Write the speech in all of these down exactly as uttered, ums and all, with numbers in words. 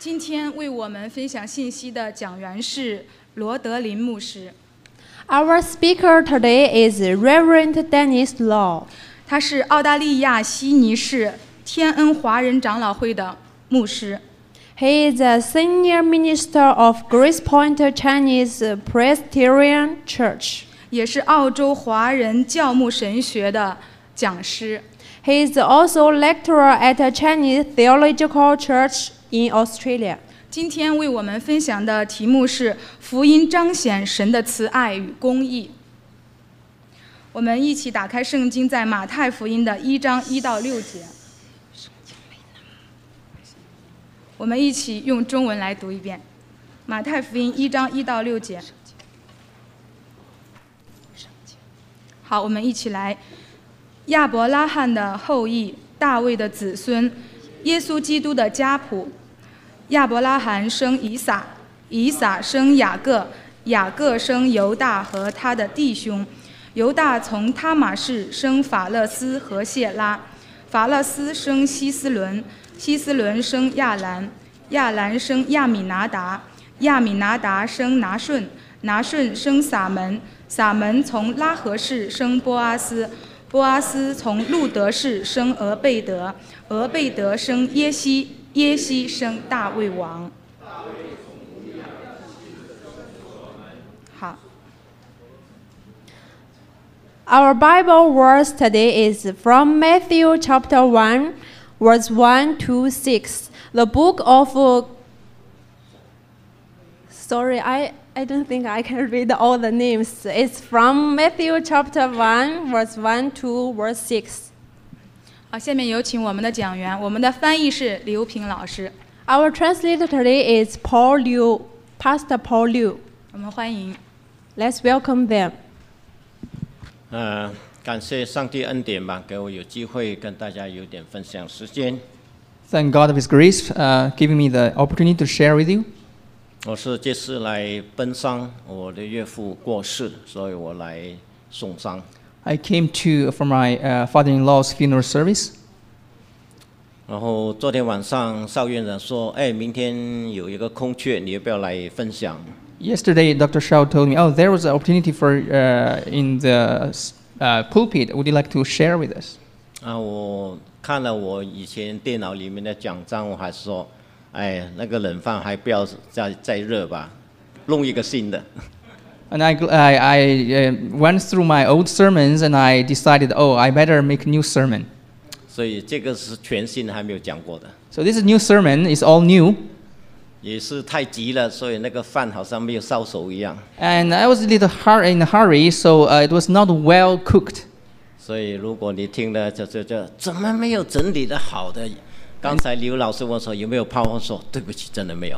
今天为我们分享信息的讲员是罗德林牧师。 Our speaker today is Reverend Dennis Law. 他是澳大利亚悉尼市天恩华人长老会的牧师。 He is a senior minister of Grace Point Chinese Presbyterian Church. 也是澳洲华人教牧神学的讲师。 He is also lecturer at a Chinese Theological Church in Australia. 今天为我们分享的题目是福音彰显神的慈爱与公义。我们一起打开圣经，在马太福音的一章一到六节。我们一起用中文来读一遍。马太福音一章一到六节。好，我们一起来。亚伯拉罕的后裔，大卫的子孙，耶稣基督的家谱。亚伯拉罕生以撒，以撒生雅各，雅各生犹大和他的弟兄。犹大从他玛氏生法勒斯和谢拉，法勒斯生希斯伦，希斯伦生亚兰，亚兰生亚米拿达，亚米拿达生拿顺，拿顺生撒门，撒门从拉合氏生波阿斯，波阿斯从路德氏生俄贝德，俄贝德生耶西，耶西生大卫王。好。 Our Bible verse today is from Matthew chapter one, verse one to six. The book of uh, Sorry, I, I don't think I can read all the names. It's from Matthew chapter one, verse one to verse six. 好，下面有请我们的讲员，我们的翻译是刘平老师。 Our translator today is Paul Liu, Pastor Paul Liu. 我们欢迎。 Let's welcome them. 呃，感谢上帝恩典吧，给我有机会跟大家有点分享时间。 Thank God of His grace, uh, giving me the opportunity to share with you. 我是这次来奔丧，我的岳父过世，所以我来送丧。 I came to from my uh, father-in-law's funeral service. 然后昨天晚上邵院长说：“哎，明天有一个空缺，你要不要来分享？” Yesterday, Doctor Shao told me, "Oh, there was an opportunity for uh, in the uh, pulpit. Would you like to share with us?" 啊，我看了我以前电脑里面的讲章，我还说：“哎，那个冷饭还不要再再热吧，弄一个新的。” And I, I, I uh, went through my old sermons and I decided, oh, I better make a new sermon. 所以这个是全新的，还没有讲过的。 So this new sermon is all new. 也是太急了，所以那个饭好像没有烧熟一样。 And I was a little hur- in a hurry, so uh, it was not well cooked. 所以如果你听了这这这怎么没有整理的好的？刚才刘老师问说有没有泡饭，说对不起，真的没有。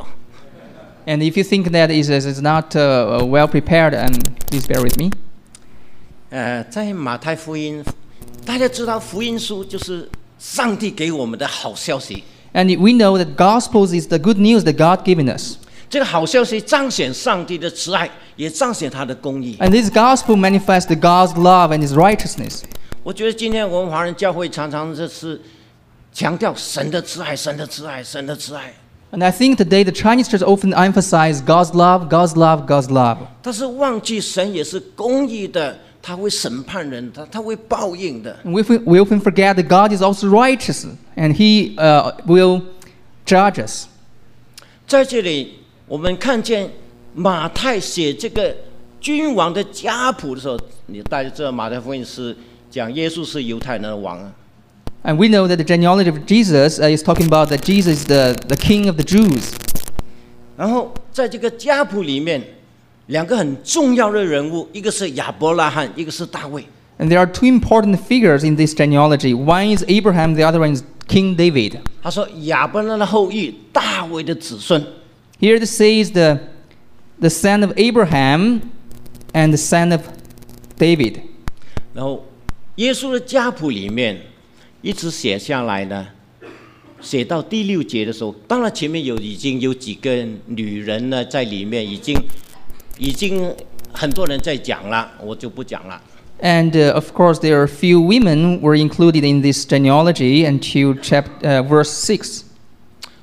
And if you think that is is not uh, well prepared, and please bear with me. 呃，在马太福音，大家知道福音书就是上帝给我们的好消息。 And we know that Gospels is the good news that God given us. 这个好消息彰显上帝的慈爱，也彰显他的公义。 And this Gospel manifests God's love and His righteousness. 我觉得今天我们华人教会常常就是强调神的慈爱，神的慈爱，神的慈爱。 And I think today the Chinese church often emphasize God's love, God's love, God's love. 但是忘记神也是公义的，他会审判人，他他会报应的。 And we, we often forget that God is also righteous, and He uh, will judge us. 在这里，我们看见马太写这个君王的家谱的时候，你大家知道马太福音是讲耶稣是犹太人的王啊。 And we know that the genealogy of Jesus uh, is talking about that Jesus is the, the king of the Jews. 然后在这个家谱里面，两个很重要的人物，一个是亚伯拉罕，一个是大卫。 And there are two important figures in this genealogy. One is Abraham, the other one is King David. 他说亚伯拉罕的后裔，大卫的子孙。 Here it says the, the son of Abraham and the son of David. 然后耶稣的家谱里面一直写下来呢，写到第六节的时候，当然前面有已经有几个女人呢在里面，已经已经很多人在讲了，我就不讲了。 And uh, of course, there are a few women were included in this genealogy until chapter uh, verse six.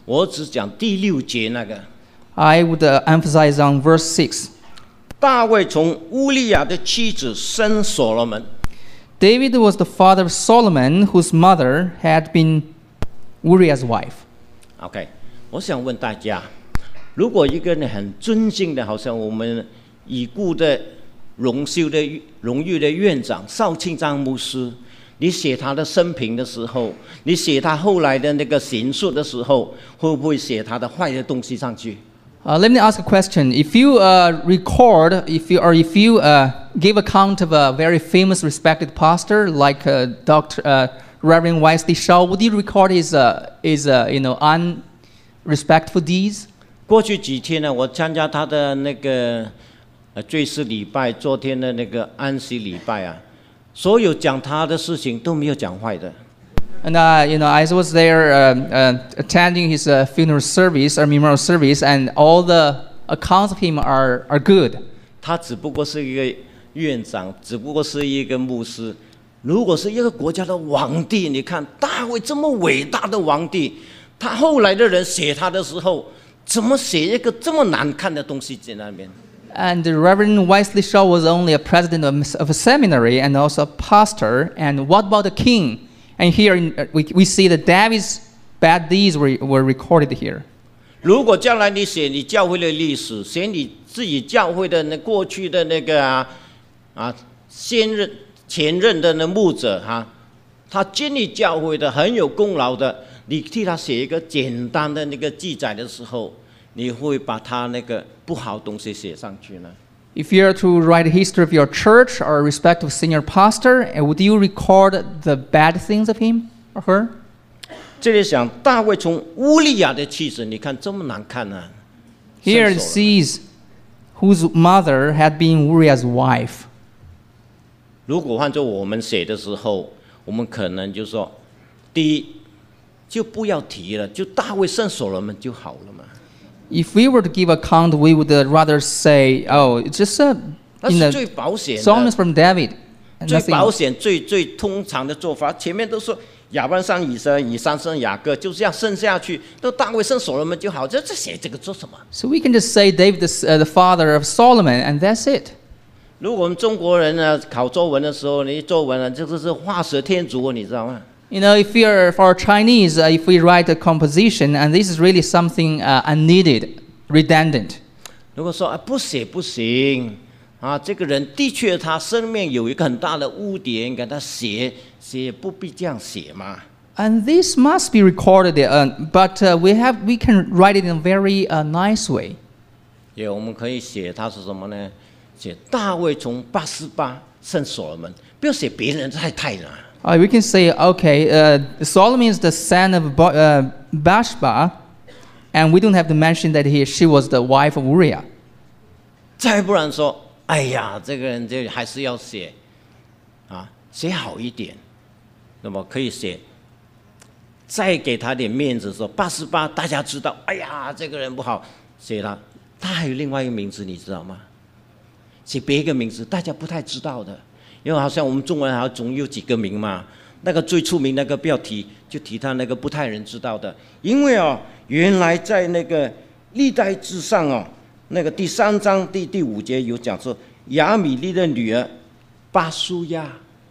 我只讲第六节那个。 I would uh, emphasize on verse six. 大卫从乌利亚的妻子生所罗门。 David was the father of Solomon, whose mother had been Uriah's wife. OK， 我想问大家，如果一个人很尊敬的，好像我们已故的荣休的荣誉的院长邵庆章牧师，你写他的生平的时候，你写他后来的那个行述的时候，会不会写他的坏的东西上去？ Uh, let me ask a question. If you uh, record, if you or if you uh, give account of a very famous, respected pastor like uh, Doctor Uh, Reverend Wesley Shaw, would you record his uh, his uh, you know unrespectful deeds? 过去几天呢，我参加他的那个呃追思礼拜，昨天的那个安息礼拜啊，所有讲他的事情都没有讲坏的。 And uh, you know, I was there uh, uh, attending his uh, funeral service or memorial service, and all the accounts of him are are good. 他只不过是一个院长，只不过是一个牧师。如果是一个国家的皇帝，你看大卫这么伟大的皇帝，他后来的人写他的时候，怎么写一个这么难看的东西在那边？ And the Reverend Wesley Shaw was only a president of, of a seminary and also a pastor. And what about the king? And here in, uh, we, we see that David's bad deeds were, were recorded here. 如果将来你写你教会的历史，写你自己教会的那过去的那个啊啊先任前任的那牧者哈、啊，他建立教会的很有功劳的，你替他写一个简单的那个记载的时候，你会把他那个不好东西写上去呢？ If you are to write a history of your church or respective senior pastor, uh, would you record the bad things of him or her? 这里想大卫从乌利亚的妻子，你看这么难看啊。 Here it 伸手了 sees whose mother had been Uriah's wife. 如果换作我们写的时候，我们可能就说，第一就不要提了，就大卫生所罗门就好了嘛。 If we were to give account, we would uh, rather say, "Oh, it's just a 那 in 是 the 最保险 songs 的， from David." And 最 nothing 保 else. 险、最最通常的做法。前面都说亚伯拉罕以撒、以撒生雅各，就这样生下去，都大卫生所罗门就好。这这写这个做什么？ So we can just say David, the, uh, the father of Solomon, and that's it. 如果我们中国人呢考作文的时候，你作文呢，这个是画蛇添足，你知道吗？ You know, if you're for Chinese, uh, if we write a composition, and this is really something uh, unneeded, redundant. 如果说啊不写不行啊，这个人的确他生命有一个很大的污点，给他写写不必这样写嘛。 And this must be recorded, uh, but uh, we have we can write it in a very uh, nice way. 也我们可以写他是什么呢？写大卫从八十八生所罗门，不要写别人太太了。 Uh, we can say, okay, uh, Solomon is the son of Bo- uh, Bathsheba, and we don't have to mention that he, she was the wife of Uriah. 再不然说，哎呀，这个人就还是要写，啊，写好一点。那么可以写，再给他点面子说八十八，大家知道，哎呀，这个人不好，写他，他还有另外一个名字，你知道吗？写别一个名字，大家不太知道的，因为好像我们中文好像总有几个名嘛。那个最出名那个不要提，就提他那个不太人知道的，因为哦，原来在那个历代志上哦，那个第三章第第五节有讲说亚米利的女儿巴苏亚。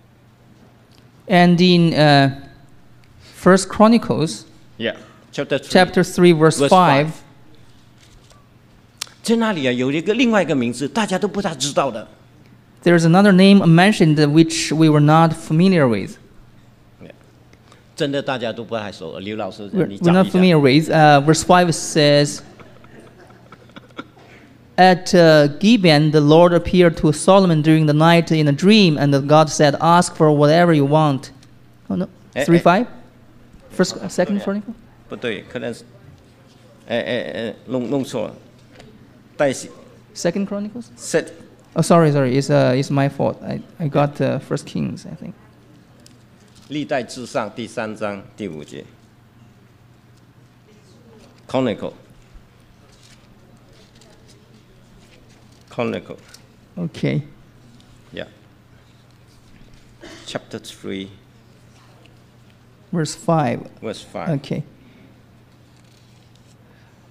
And in uh, First Chronicles, Yeah, chapter three. chapter three, verse, Verse five, five. 在那里啊，有一个另外一个名字，大家都不大知道的。 there's another name mentioned which we were not familiar with. 真的大家都不太熟。刘老师， We're, 你 we're 讲 not 一下。 familiar with. Uh, verse five says, At uh, Gibeon, the Lord appeared to Solomon during the night in a dream, and the God said, "Ask for whatever you want." Oh no, Eh, three eh. five, first, uh, second Chronicle. 不对，可能是，哎哎哎，弄弄错了。代写 Second Chronicles. set Oh, sorry, sorry. It's uh, it's my fault. I I got uh, First Kings, I think. 历代志上第三章第五节。Chronicle。Chronicle. Okay. Yeah. Chapter three, Verse five. verse five. Okay.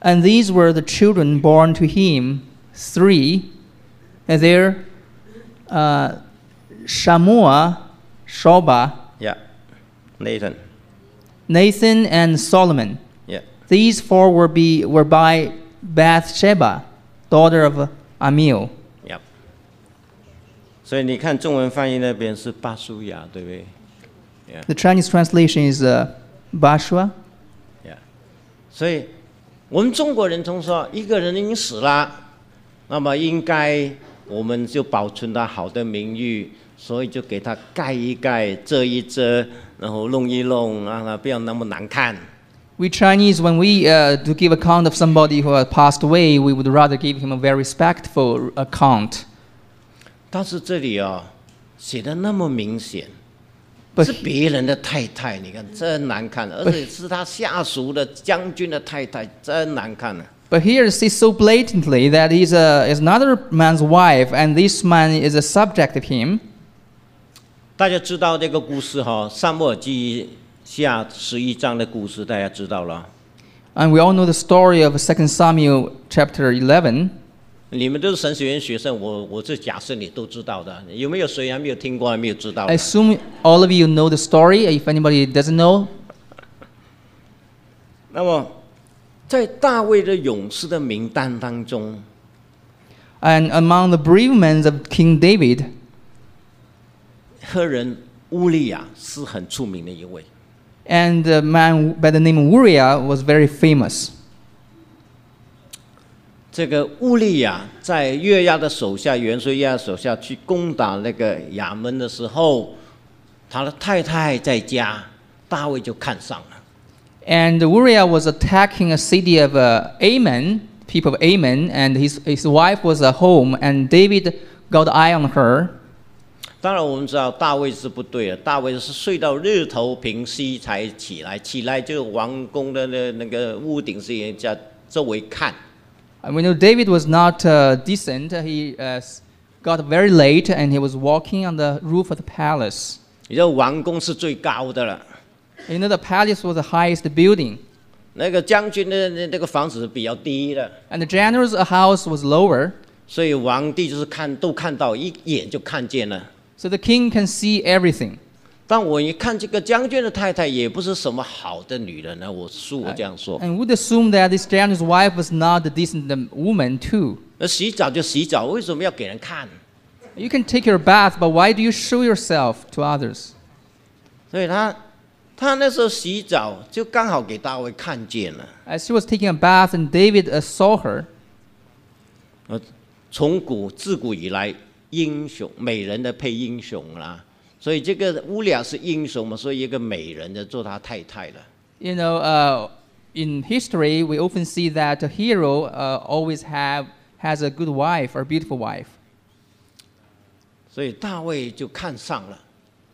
And these were the children born to him, three. And they're uh, Shammua, Shobah, Yeah, Nathan. Nathan, and Solomon. Yeah. These four were, be, were by Bathsheba, daughter of Amiel. Yeah. 所以你看中文翻译那边是巴舒亚，对不对 The Chinese translation is uh, Bashua. ？Yeah. 所以我们中国人总说一个人已经死了，那么应该我们就保存他好的名誉，所以就给他盖一盖、遮一遮，然后弄一弄，让他不要那么难看。 We Chinese, when we uh, to give account of somebody who has passed away, we would rather give him a very respectful account. 但是这里啊、哦，写的那么明显， But 是别人的太太，你看真难看，而且是他下属的将军的太太，真难看啊。 But here it says so blatantly that he's, a, is another man's wife, and this man is a subject of him. 大家知道这个故事哈，撒母耳记下十一章的故事，大家知道了。 And we all know the story of Second Samuel chapter eleven. 你们都是神学院学生，我我这假设你都知道的。有没有谁还没有听过，还没有知道 I 的？ assume all of you know the story. If anybody doesn't know, 那么，在大卫的勇士的名单当中， and among the brave men of King David, 赫人乌利亚是很出名的一位。 and a man by the name of Uriah was very famous. 这个乌利亚在约押的手下，元帅约押手下去攻打那个亚门的时候，他的太太在家，大卫就看上了。 And Uriah was attacking a city of uh, Ammon, people of Ammon, and his, his wife was at home, and David got eye on her. 当然，我们知道大卫是不对的，大卫是睡到日头平息才起来，起来就王宫的那那个屋顶是人家周围看。 And we know David was not uh, decent. He uh, got very late, and he was walking on the roof of the palace. 你知道王宫是最高的了， You know, the palace was the highest building, 那个将军的那那个房子是比较低的， and the general's house was lower, 所以皇帝就是看都看到，一眼就看见了。 so the king can see everything. 但我一看这个将军的太太也不是什么好的女人呢，我恕我这样说。 And would assume that this general's wife was not a decent um, woman too. 那洗澡就洗澡，为什么要给人看？ You can take your bath, but why do you show yourself to others? 所以他他那时候洗澡就刚好给大卫看见了。 As she was taking a bath, and David uh, saw her. 呃，从古自古以来，英雄美人的配英雄啦，所以这个乌利亚是英雄嘛，所以一个美人的做他太太了。 You know, uh, in history, we often see that a hero uh, always have has a good wife or beautiful wife. 所以大卫就看上了，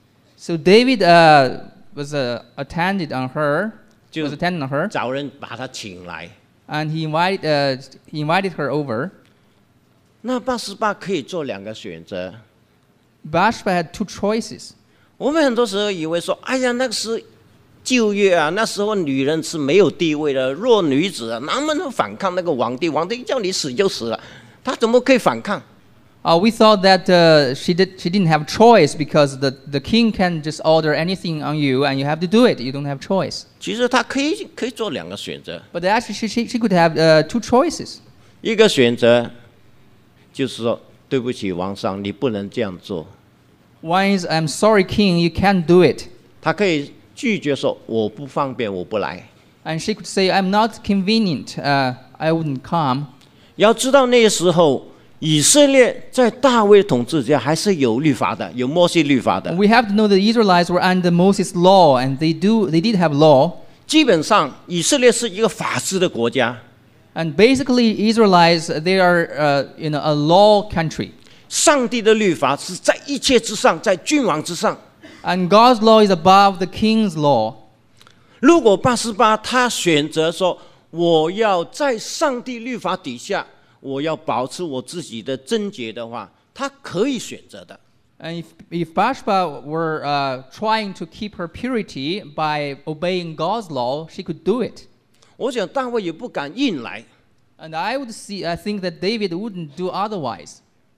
So David uh, was uh, attended on her, 就 was attending on her, 找人把他请来。 and he invited uh, he invited her over. 那八十八可以做两个选择。 Bathsheba had two choices. 我们很多时候以为说，哎呀，那个是旧约啊，那时候女人是没有地位的，弱女子啊，哪能反抗那个皇帝？皇帝叫你死就死了，她怎么可以反抗？ Uh, we thought that uh, she did she didn't have choice because the, the king can just order anything on you and you have to do it. You don't have choice. 其实她可以可以做两个选择， But actually, she, she, she could have uh, two choices. 一个选择就是说，对不起，皇上，你不能这样做。 One is, I'm sorry, king, you can't do it. 她可以拒绝说，我不方便，我不来。 And she could say, I'm not convenient. Uh, I wouldn't come. 要知道那个时候，以色列在大卫统治下还是有律法的，有摩西律法的。 We have to know the Israelites were under Moses' law, and they do they did have law. 基本上，以色列是一个法治的国家。 And basically, Israelites, they are uh, you know, a law country. 上帝的律法是在一切之上，在君王之上。 And God's law is above the king's law. 如果八十八他选择说，我要在上帝律法底下，我要保持我自己的贞洁的话，他可以选择的。 And if, if Bathsheba were uh, trying to keep her purity by obeying God's law, she could do it. 我想大卫也不敢硬来。 And I would see, I think that David wouldn't do otherwise.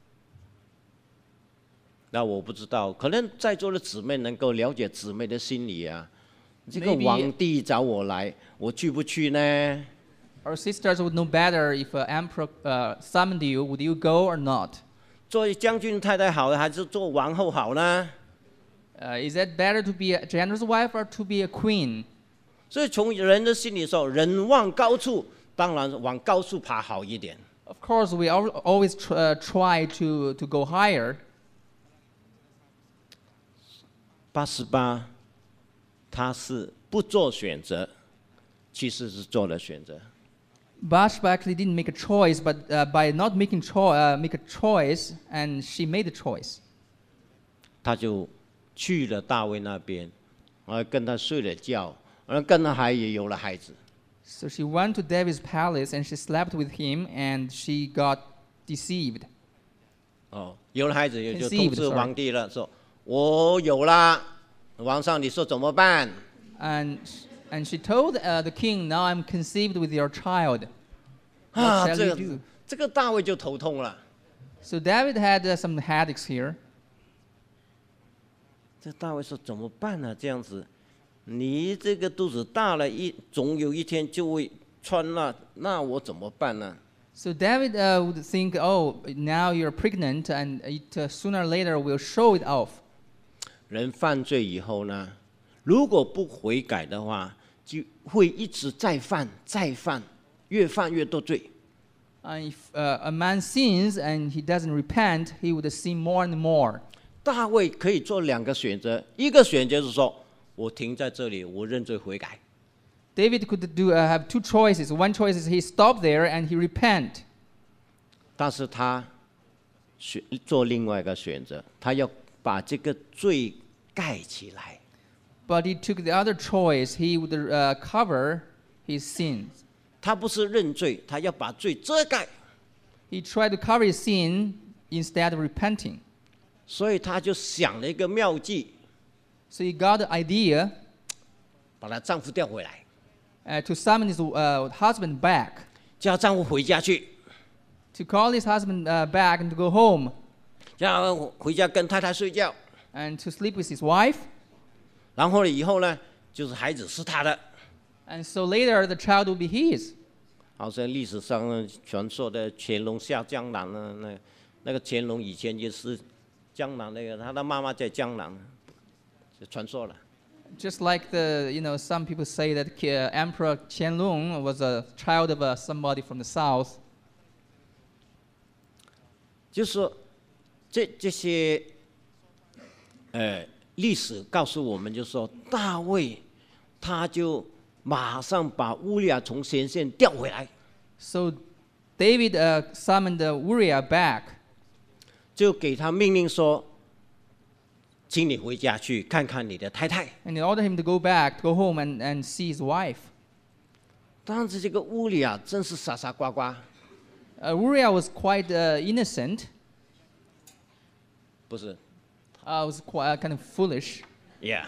那我不知道，可能在座的姊妹能够了解姊妹的心理啊。这个 Maybe- 皇帝找我来，我去不去呢？ Our sisters would know better if an emperor uh, summoned you. Would you go or not? 做将军太太好，还是做王后好呢？ Uh, is it better to be a generous wife or to be a queen? 所以从人的心里说，人往高处，当然往高处爬好一点。 Of course, we al- always tr- uh, try to, to go higher. 八十八，他是不做选择，其实是做了选择。 Bathsheba actually didn't make a choice, but uh, by not making cho- uh, make a choice, and she made the choice. 他就去了大卫那边，而跟他睡了觉，而跟他还也有了孩子。 So she went to David's palace and she slept with him, and she got deceived. 哦，有了孩子也就 Conceived, 通知 sorry. 皇帝了，说我有啦。皇上，你说怎么办？ And, and she told uh, the king, now I'm conceived with your child. 啊， What shall 这 we 个 do? 这个大卫就头痛了。 So David had uh, some headaches here. 这大卫说怎么办呢、这样子，你这个肚子大了一，总有一天就会穿了，那我怎么办呢？ So David uh, would think, oh, now you're pregnant, and it uh, sooner or later will show it off. 人犯罪以后呢，如果不悔改的话，就会一直再犯再犯，越犯越多罪。 And if uh, a man sins and he doesn't repent, he would sin more and more. 大卫可以做两个选择，一个选择是说，我停在这里，我认罪悔改； David could do, uh, have two choices. One choice is he stopped there and he repent. 但是他选做另外一个选择，他要把这个罪盖起来。 But he took the other choice. He would uh, cover his sins. 他不是认罪，他要把罪遮盖， He tried to cover his sin instead of repenting. 所以他就想了一个妙计， So he got the idea 把她丈夫调回来， uh, to summon his uh, husband back, 叫丈夫回家去， to call his husband uh, back and to go home 叫他回家跟太太睡觉， and to sleep with his wife. 然后呢以后呢，就是孩子是他的。 And so later the child will be his. 好像历史上呢传说的乾隆下江南呢，那那个乾隆以前也是江南那个，他的妈妈在江南，就传说了。 Just like the, you know, some people say that uh, Emperor Qianlong was a child of uh, somebody from the south. 就是说，这这些，呃，历史告诉我们，就是说大卫他就马上把乌利亚从前线调回来， So David uh, summoned uh, Uriah back. 就给他命令说，请你回家去看看你的太太。 And he ordered him to go back, to go home and, and see his wife. 当时这个乌利亚真是傻傻呱呱， Uh, Uriah was quite uh, innocent. 不是 Uh, was quite uh, kind of foolish. ，Yeah，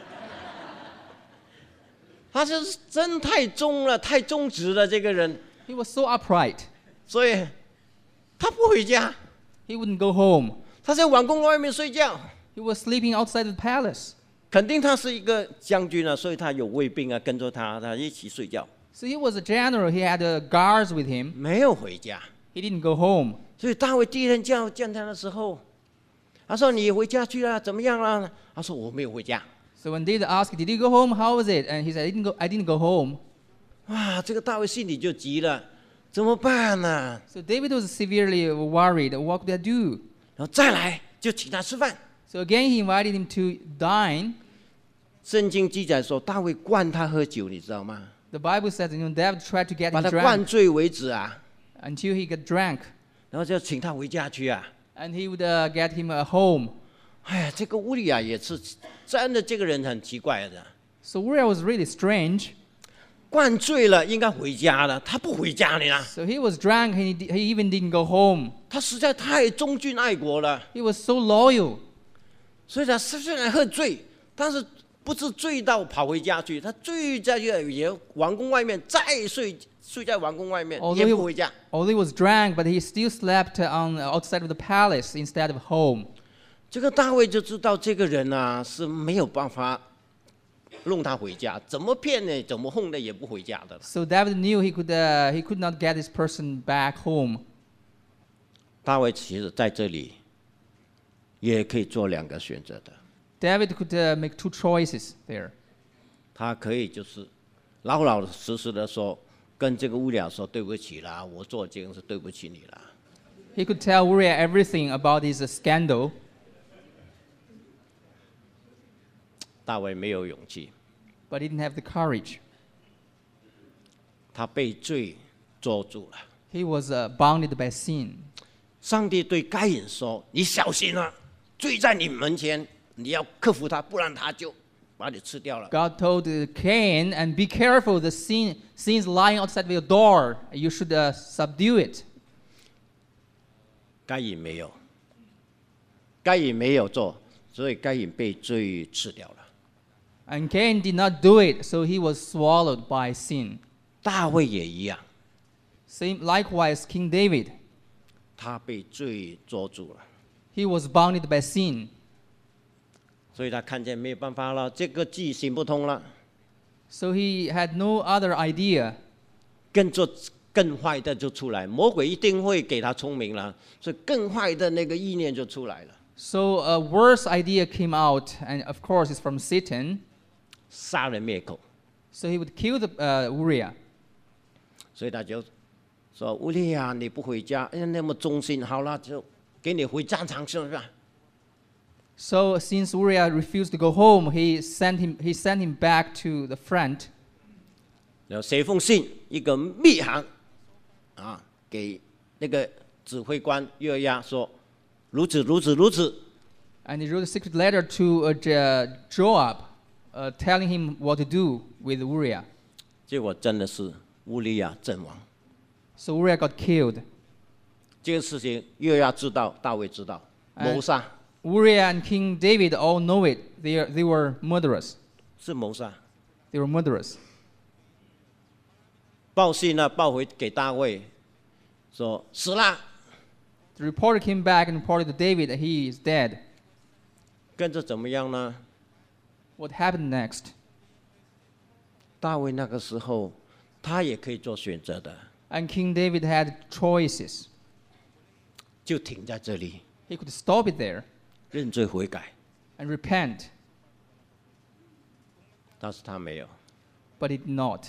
他就是真太忠了，太忠直了这个人， He was so upright. 所以他不回家， He wouldn't go home. 他在王宫外面睡觉。 He was sleeping outside the palace. 肯定他是一个将军啊，所以他有卫兵啊跟着他，他一起睡觉， So he was a general. He had uh, guards with him. 没有回家。 He didn't go home. 所以大卫第一天叫见他的时候，他说：“你回家去了，怎么样了？”他说：“我没有回家。 So when David asked, "Did you go home? How was it?" and he said, "I didn't go. I didn't go home." ” 哇，这个大卫心里就急了，怎么办呢？ So David was severely worried. What could I do? 然后再来就请他吃饭。 So again, he invited him to dine. 圣经记载说，大卫灌他喝酒，你知道吗？ The Bible says, you know, David tried to get 把 him 他灌 drunk 醉为止啊， until he got drunk, 然后就请他回家去啊。 and he would uh, get him a home. 哎呀，这个乌利亚也是真的，这个人很奇怪的， So Uriah was really strange. 灌醉了应该回家了，他不回家呢， So he was drunk, and he, di- he even didn't go home. 他实在太忠君爱国了。 He was so loyal. 所以他虽然喝醉，但是不是醉到跑回家去，他醉在也王宫外面，再睡睡在王宫外面， Although 也 he, 不回家。 although he was drunk, but he still slept on outside of the palace instead of home. 这个大卫就知道这个人啊是没有办法弄他回家，怎么骗呢？怎么哄的也不回家的。 So David knew he could, uh, he could not get this person back home. 大卫其实在这里也可以做两个选择的， David could uh, make two choices there. 他可以就是老老实实的说，跟这个乌利亚说对不起啦，我做这件事对不起你啦。 He could tell Uriah everything about his uh, scandal. 大卫没有勇气， But he didn't have the courage. 他被罪捉住了。 He was uh, bounded by sin. 上帝对该隐说：“你小心啊，罪在你门前，你要克服它，不然他就把你吃掉了。” God told uh, Cain, and be careful, the sin, sin is lying outside your door. You should uh, subdue it. 该隐没有，该隐没有做，所以该隐被罪吃掉了。 And Cain did not do it, so he was swallowed by sin. 大卫也一样， Same, likewise, King David, 他被罪捉住了， he was bounded by sin. 所以他看见没有办法了，这个计行不通了， So he had no other idea. 更做更坏的就出来，魔鬼一定会给他聪明了，所以更坏的那个意念就出来了， So a worse idea came out, and of course it's from Satan. 杀人灭口。 So he would kill the, uh, Uriah. 所以他就说：“乌利亚，你不回家，哎，那么忠心，好了，就给你回战场去吧。” So since Uriah refused to go home, he sent him, he sent him back to the front. 然后写封信，一个密函，啊，给那个指挥官约押说，如此如此如此。 And he wrote a secret letter to uh, Jo- Joab, uh, telling him what to do with Uriah. 结果真的是乌利亚阵亡。 So Uriah got killed. 这个事情约押知道，大卫知道，谋杀 Uriah and King David all know it. They, are, they were murderers. 是谋杀。 They were murderers. 报信呢，报回给大卫，说死了。 The reporter came back and reported to David that he is dead. 跟着怎么样呢？ What happened next? 大卫那个时候，他也可以做选择的， And King David had choices. 就停在这里， He could stop it there 认罪悔改。 and repent, 但是他没有， but he did not.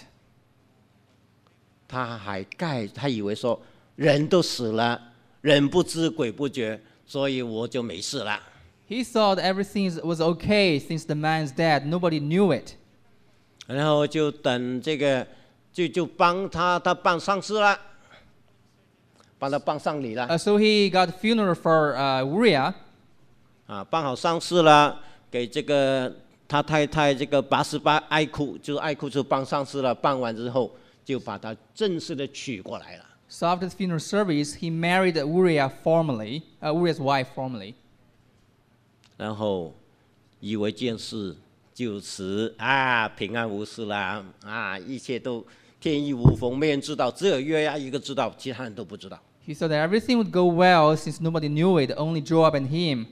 他还盖，他以为说人都死了，人不知鬼不觉，所以我就没事了。 He thought everything was okay since the man's dead. Nobody knew it. 然后就等这个，就就帮他，他办丧事了，帮他办丧礼了， Uh, so he got a funeral for uh, Uriah. 啊，办好丧事了，给这个他太太这个八十八爱哭，就是爱哭就办丧事了，办完之后就把他正式的娶过来了。 So after the funeral service, he married Uriah formally, uh, Uriah's wife formally. 然后以为这件事就此啊平安无事啦，啊一切都天衣无缝，没人知道，只有约押一个知道，其他人都不知道。 He thought that everything would go well since nobody knew it, only Joab and him.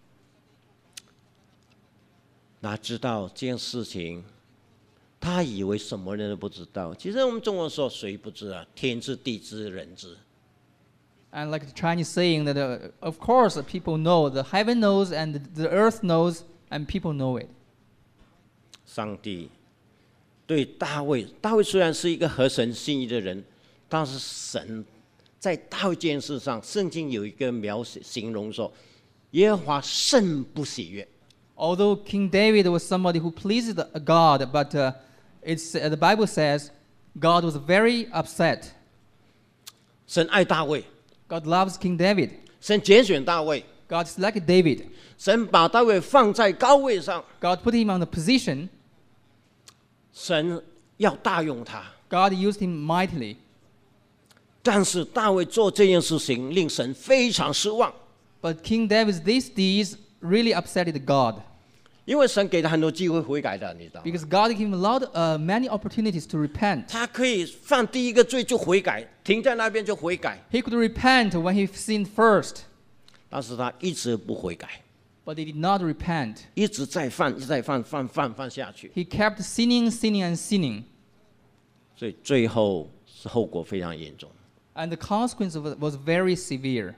哪知道这件事情，他以为什么人都不知道。其实我们中文说谁不知啊？天知地知人知。 And like the Chinese saying that, uh, of course, people know. The heaven knows, and the, the earth knows, and people know it. 上帝对大卫，大卫虽然是一个合神心意的人，但是神在大卫这件事上，圣经有一个描写形容说，耶和华甚不喜悦。 Although King David was somebody who pleased God, but uh, it's, uh, the Bible says God was very upset. 神爱大卫， God loves King David. 神拣选大卫， God selected David. 神把大卫放在高位上， God put him on the position. 神要大用他。 God used him mightily. 但是大卫做这件事情令神非常失望， But King David's these deeds really upset God. 因为神给他很多机会悔改的，你知道吗？ Because God gave him a lot, uh, many opportunities to repent. 他可以犯第一个罪就悔改，停在那边就悔改， He could repent when he sinned first, 但是他一直不悔改， but he did not repent. 一直在犯，一直在犯，犯犯犯下去， He kept sinning, sinning, and sinning. 所以最后是后果非常严重。 And the consequence of it was very severe.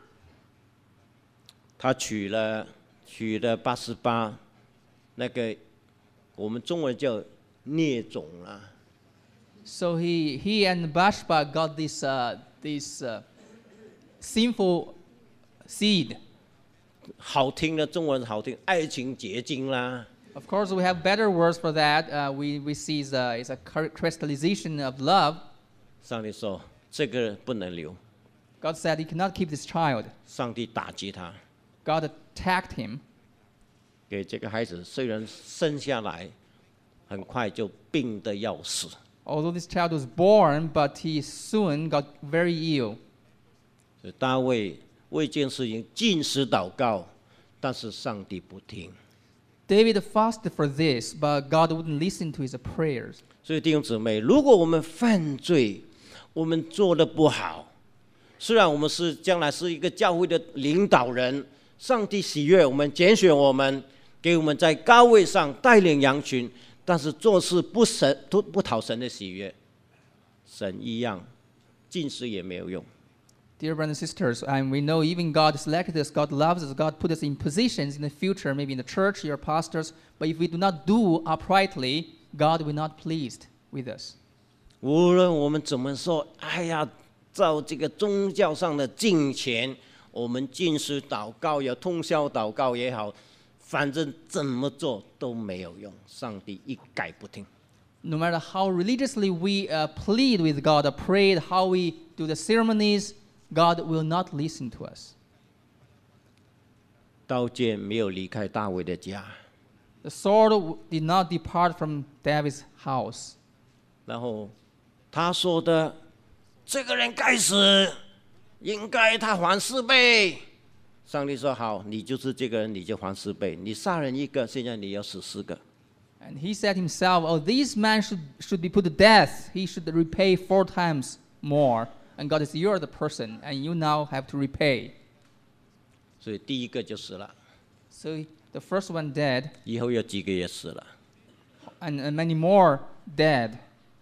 他娶了娶了八十八，那个我们中文叫孽种啦。 So he, he and Bathsheba got this, uh, this uh, sinful seed. 好听的中文好听，爱情结晶啦。 Of course, we have better words for that. Uh, we, we see it's a, it's a crystallization of love. 上帝说这个不能留， God said he cannot keep this child. 上帝打击他， God attacked him. 给这个孩子虽然生下来，很快就病得要死。 Although this child was born, but he soon got very ill. 所以大卫为这件事情禁食祷告，但是上帝不听。 David fasted for this, but God wouldn't listen to his prayers. 所以弟兄姊妹，如果我们犯罪，我们做得不好，虽然我们是将来是一个教会的领导人，上帝喜悦我们，拣选我们，给我们在高位上带领羊群，但是做事不神不不讨神的喜悦，神一样，禁食也没有用。 Dear brothers and sisters, and we know even God selected us, God loves us, God put us in positions in the future, maybe in the church, your pastors, but if we do not do uprightly, God will not pleased with us. 无论我们怎么说，哎呀，照这个宗教上的敬虔，我们禁食祷告也通宵祷告也好，反正怎么做都没有用，上帝一概不听。 No matter how religiously we uh, plead with God, or prayed, how we do the ceremonies, God will not listen to us. 刀剑没有离开大卫的家， The sword did not depart from David's house. 然后他说的，这个人该死，应该他还四倍。上帝说好，你就是这个人，你就还四倍。你杀人一个，现在你要死四个。 And he said himself, oh, this man should, should be put to death. He should repay four times more. And God says, you're the person, and you now have to repay. 所以第一个就死了， So the first one dead, 以后有几个也死了。 and, and many more dead.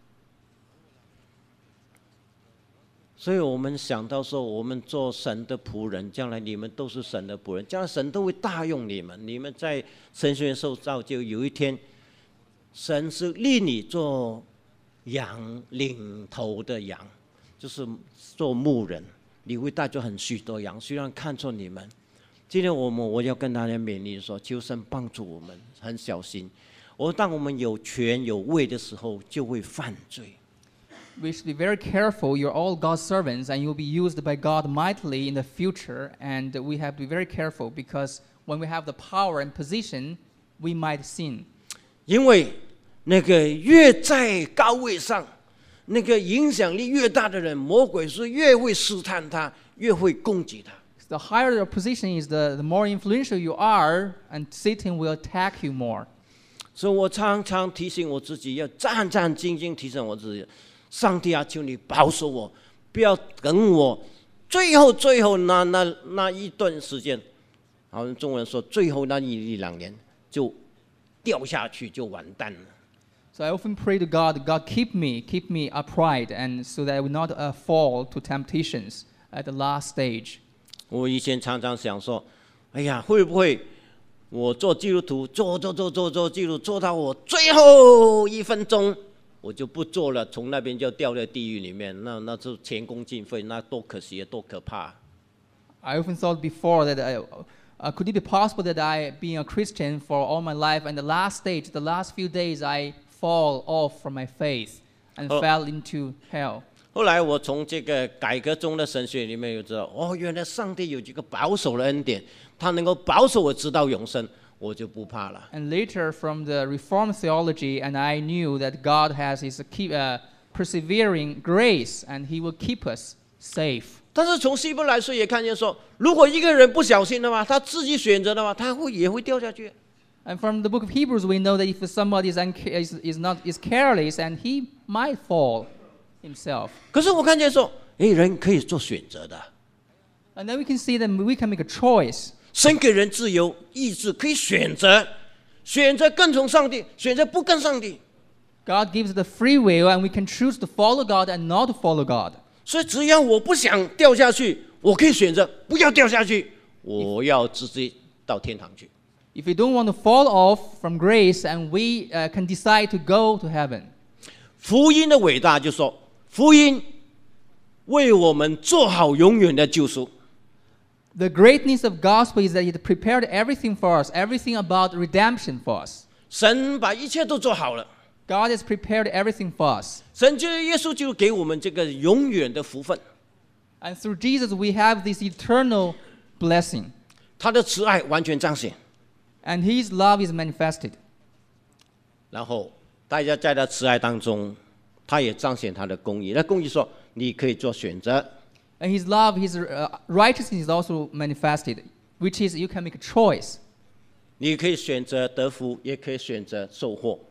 所以我们想到说，我们做神的仆人，将来你们都是神的仆人，将来神都会大用你们。你们在神学院受造就，有一天，神是立你做羊领头的羊，就是做牧人，你会带着很许多羊。虽然看错你们，今天我们我要跟大家勉励说，求神帮助我们，很小心。我当我们有权有位的时候，就会犯罪。 We should be very careful. You're all God's servants, and you'll be used by God mightily in the future. And we have to be very careful because when we have the power and position, we might sin. 因为那个越在高位上，那个影响力越大的人，魔鬼是越会试探他，越会攻击他。 The higher your position is, the, the more influential you are, and Satan will attack you more. 所以我常常提醒我自己，要战战兢兢提醒我自己。 上帝啊，求你保守我，不要等我最后最后那那那一段时间，好像中文说最后那一两年就掉下去就完蛋了。 So I often pray to God, God keep me, keep me upright, and so that I will not uh, fall to temptations at the last stage. 我以前常常想说，哎呀，会不会我做基督徒做做做做做基督徒做到我最后一分钟？ 我就不做了，从那边就掉在地狱里面，那那是前功尽废，那多可惜，多可怕！ I often thought before that I, uh, could it be possible that I, being a Christian for all my life, and the last stage, the last few days, I fall off from my faith and Oh. fell into hell. 后来我从这个改革中的神学里面就知道，哦，原来上帝有这个保守的恩典，他能够保守我直到永生，我就不怕了。 And later, from the Reformed theology, and I knew that God has His keep, uh, persevering grace, and He will keep us safe. 但是从希伯来书也看见说，如果一个人不小心的话，他自己选择的话，他会也会掉下去。 And from the book of Hebrews, we know that if somebody is, unca- is, is not is careless, and he might fall himself. 可是我看见说，诶，人可以做选择的， And then we can see that we can make a choice. 神给人自由意志，可以选择，选择跟从上帝，选择不跟上帝。 God gives the free will, and we can choose to follow God and not to follow God. 所以只要我不想掉下去，我可以选择不要掉下去，我要直接到天堂去。 If we don't want to fall off from grace, and we uh, can decide to go to heaven. 福音的伟大就是说，福音为我们做好永远的救赎。 The greatness of gospel is that He prepared everything for us, everything about redemption for us. 神把一切都做好了， God has prepared everything for us. 神就是耶稣就给我们这个永远的福分。 And through Jesus, we have this eternal blessing. 他的慈爱完全彰显， And His love is manifested. 然后大家在他慈爱当中，他也彰显他的公义。那公义说，你可以做选择， And His love, His uh, righteousness is also manifested, which is you can make a choice. 你可以选择得福，也可以选择受祸。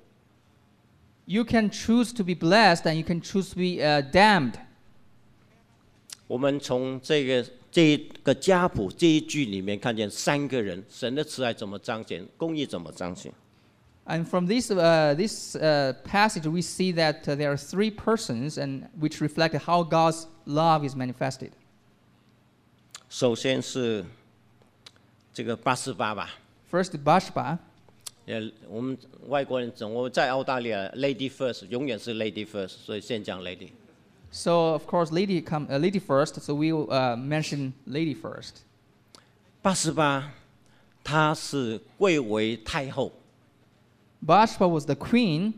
You can choose to be blessed, and you can choose to be uh, damned. 我们从这个这一个家谱这一句里面看见三个人，神的慈爱怎么彰显，公义怎么彰显。 And from this, uh, this uh, passage, we see that uh, there are three persons, and which reflect how God's love is manifested. 首先是这个八十八吧， First, Bathsheba. 呃，我们外国人总我在澳大利亚 ，lady first， 永远是 lady first， 所以先讲 lady。 So of course, lady come, uh, lady first. So we will uh, mention lady first. 八十八，她是贵为太后 Bathsheba was the queen,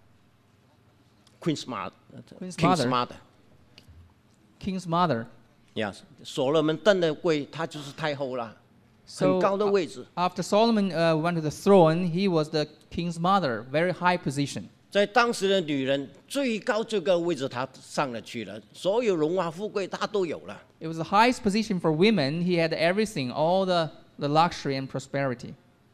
，Queen's mother， Queen's King's mother. mother。 king's mother. 呀，所罗门登的位，她就是太后啦，很 So 高的位置。 after Solomon uh, went to the throne, he was the king's mother, very high position. 在当时的女人最高最高的位置，她上了去了，所有荣华富贵她都有了。 It was the highest position for women. He had everything, all the, the luxury and prosperity.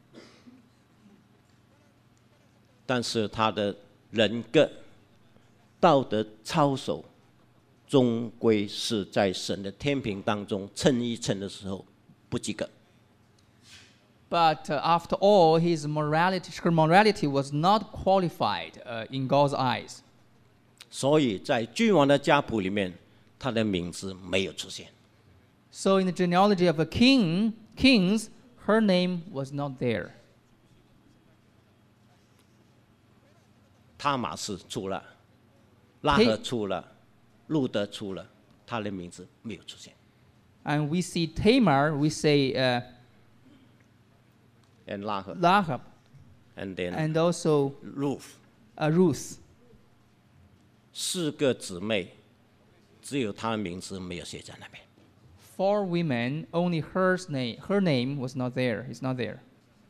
但是她的人格、道德操守，终归是在神的天平当中称一称的时候不及格。 But uh, after all, his morality, her morality was not qualified uh, in God's eyes. 所以在君王的家谱里面，他的名字没有出现。 So in the genealogy of a king, kings, her name was not there. 他马氏出了，拉合出了，路德出了，他的名字没有出现。 And we see Tamar, we say uh, And 拉合 Lahab, ，and then and also Ruth， uh, Ruth. 四个姊妹，只有她的名字没有写在那边。 Four women, only her name, her name was not there. It's not there.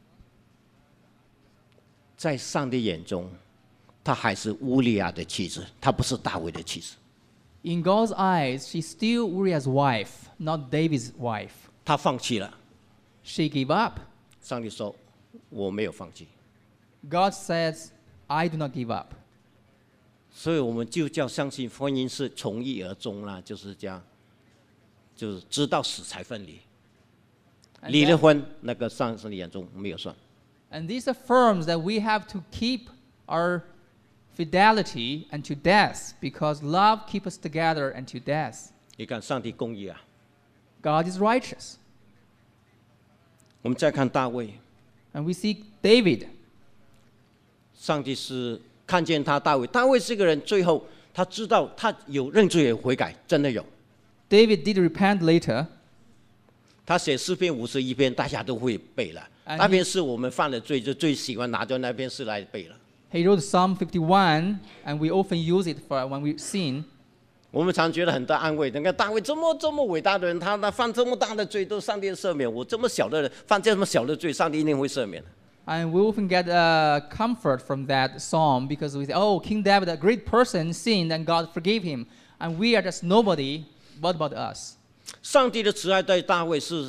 在上帝眼中，她还是乌利亚的妻子，她不是大卫的妻子。 In God's eyes, she's still Uriah's wife, not David's wife. 她放弃了。 She gave up. 上帝说：“我没有放弃。” God says, I do not give up. 所以我们就叫相信婚姻是从一而终啦，就是这样，就是直到死才分离。 And 离了 that- 婚，那个上帝眼中没有算。 And this affirms that we have to keep our fidelity unto death, because love keeps us together unto death. 你看上帝公义啊！ God is righteous. 我们再看大卫， And we see David. 上帝是看见他大卫，大卫这个人最后他知道他有认罪有悔改，真的有。 David did repent later. 他写诗篇五十一篇，大家都会背了。 And 那边是我们犯了罪，就最喜欢拿着那篇诗来背了。 He wrote Psalm fifty-one, and we often use it for when we sin. 我们常觉得很大安慰。你看大卫这么这么伟大的人，他他犯这么大的罪，都上帝赦免。我这么小的人犯这么小的罪，上帝一定会赦免。 And we often get uh, comfort from that psalm because we say, oh, King David, a great person, sinned and God forgave him. And we are just nobody. What about us? 上帝的慈爱对大卫是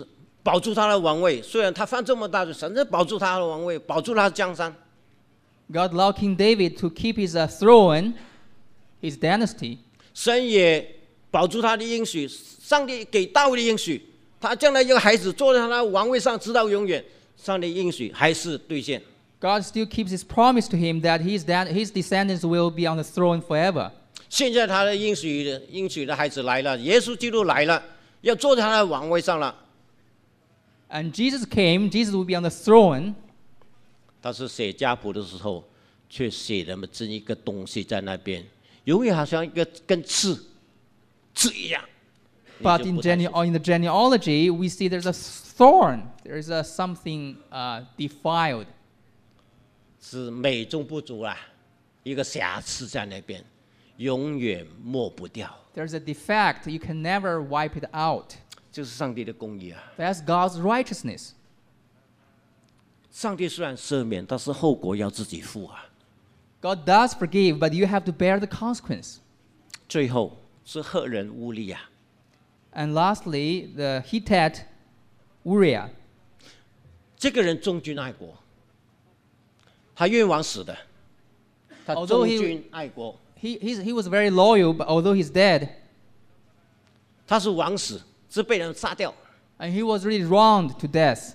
保住他的王位。虽然他犯这么大罪，神就保住他的王位，保住他的江山。 God allowed King David to keep his uh, throne, his dynasty. 神也保住他的应许，上帝给大卫的应许，他将来一个孩子坐在他的王位上，直到永远。上帝应许还是兑现。 God still keeps his promise to him that his, dan- his descendants will be on the throne forever. 现在他的应许的应许的孩子来了，耶稣基督来了，要坐在他的王位上了。 And Jesus came, Jesus will be on the throne. 他是写家谱的时候，却写了这一个东西在那边，永远好像一个跟刺刺一样。 But in, gene- in the genealogy, we see there's a thorn. There's a something uh, defiled. 是美中不足啦，一个瑕疵在那边，永远抹不掉。 There's a defect. You can never wipe it out. 这是上帝的公义啊！ That's God's righteousness. 上帝虽然赦免，但是后果要自己负啊。 God does forgive, but you have to bear the consequence. 最后是赫人乌利亚， And lastly, the Hittite Uriah. 这个人忠君爱国，他冤枉死的，他 Although 忠 he- 君爱国， He, he's, he was very loyal, but although he's dead, 他是枉死，是被人杀掉。 and he was really wronged to death.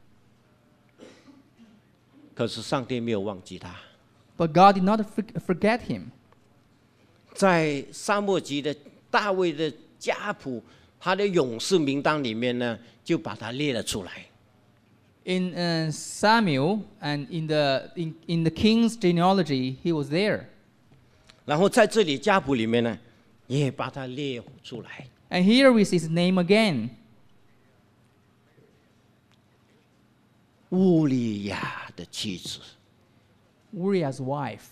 可是上帝没有忘记他， But God did not for- forget him. 在撒母耳记的大卫的家谱，他的勇士名单里面呢，就把他列了出来。 In uh, Samuel and in the, in, in the king's genealogy, he was there. 然后在这里家谱里面呢，也把他列出来。 And here we see his name again. 乌利亚的妻子， Uriah's wife.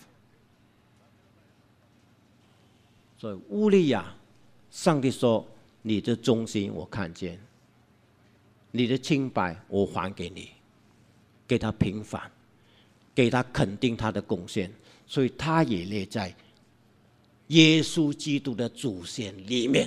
所以乌利亚，上帝说：“你的忠心我看见，你的清白我还给你，给他平反，给他肯定他的贡献，所以他也列在耶稣基督的祖先里面。”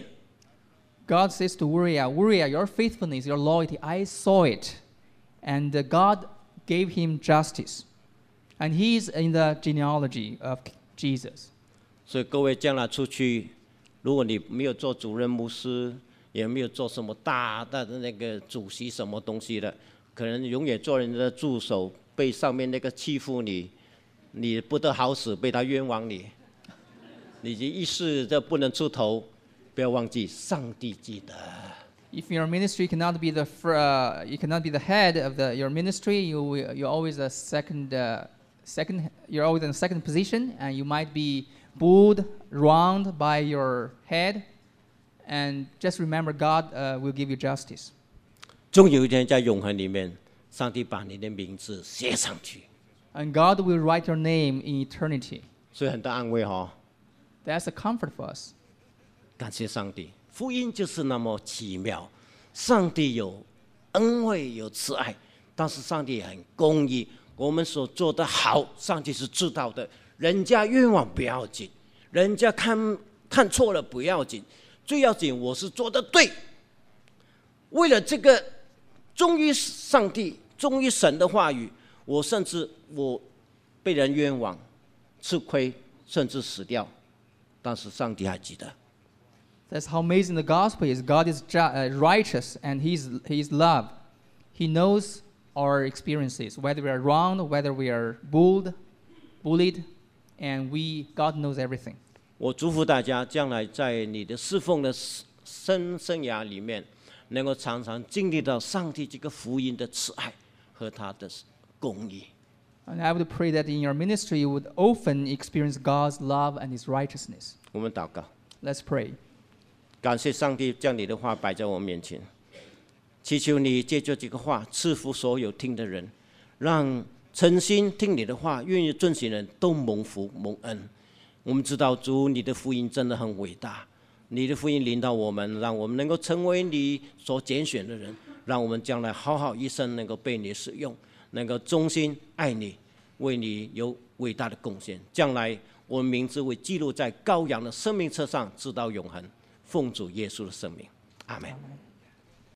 God says to Uriah, Uriah, your faithfulness, your loyalty, I saw it. And uh, God gave him justice. And he's in the genealogy of Jesus. 所以各位将来出去，如果你没有做主任牧师，也没有做什么大大的那个主席什么东西的，可能永远做人的助手，被上面那个欺负你，你不得好死，被他冤枉你，你就一世都不能出头。不要忘记，上帝记得。 If your ministry cannot be the fr- uh, you cannot be the head of the, your ministry, you will- you're always a second uh, second you're always in a second position, and you might be bullied, wronged by your head. And just remember, God uh, will give you justice. 终有一天在永恒里面，上帝把你的名字写上去， And God will write your name in eternity. 所以很大安慰哈、哦。 That's a comfort for us. 感谢上帝，福音就是那么奇妙。上帝有恩惠，有慈爱，但是上帝也很公义。我们所做的好，上帝是知道的。人家冤枉不要紧，人家看看错了不要紧，最要紧我是做的对。为了这个忠于上帝、忠于神的话语，我甚至我被人冤枉、吃亏，甚至死掉，但是上帝还记得。 That's how amazing the gospel is. God is ju- uh, righteous and he's, he's love. He knows our experiences, whether we are wronged, whether we are bullied, bullied, and we, God knows everything. 我祝福大家，将来在你的侍奉的生生涯里面，能够常常经历到上帝这个福音的慈爱和他的公义。 And I would pray that in your ministry you would often experience God's love and his righteousness. 我们祷告， Let's pray. 感谢上帝将你的话摆在我面前，祈求你借着这个话赐福所有听的人，让诚心听你的话、愿意遵行人都蒙福蒙恩。我们知道主，你的福音真的很伟大，你的福音领导我们，让我们能够成为你所拣选的人，让我们将来好好一生能够被你使用，能够忠心爱你，为你有伟大的贡献。将来我们名字会记录在羔羊的生命册上，直到永恒。奉主耶稣的圣名，阿门。